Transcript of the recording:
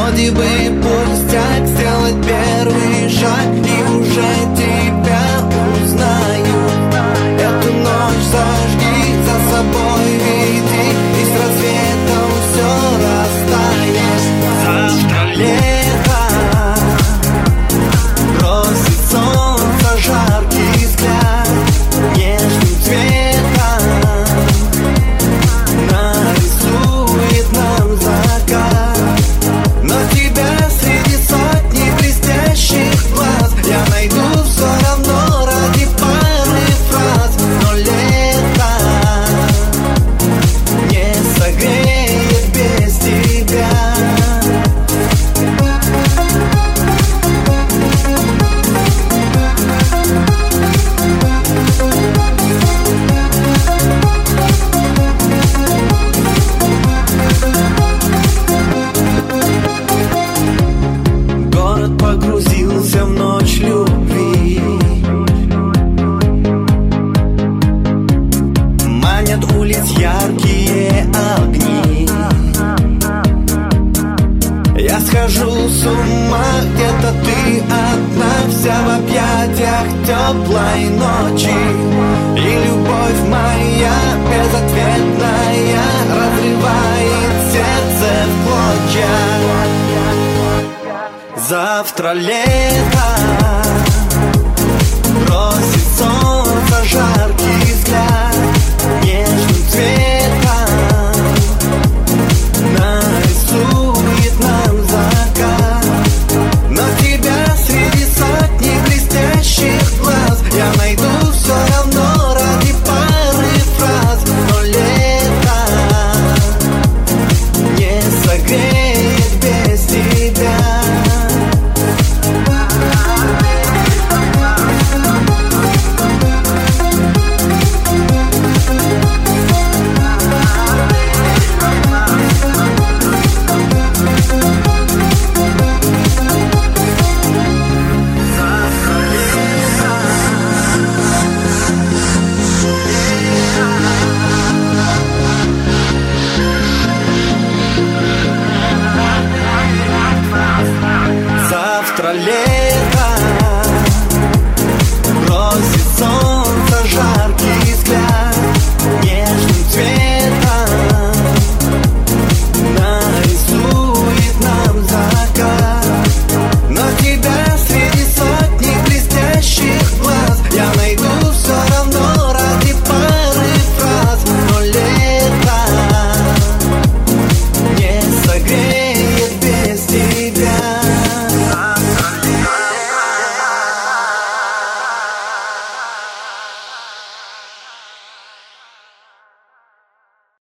Вроде бы пустяк, сделать первый шаг, и уже тебя узнаю. Эту ночь зажги, за собой веди, и с рассветом все растает. Завтра лето, бросит солнце жаркий взгляд, нежным цветом нарисует нам закат. Но тебя среди сотни блестящих глаз я найду все равно ради пары фраз. Но лето не согреет без тебя. Город погрузился в ночь любви, манят улиц яркие огни. Я схожу с ума, где-то ты одна, вся в объятиях теплой ночи. И любовь моя безответная разрывает сердце в клочья. Завтра лето,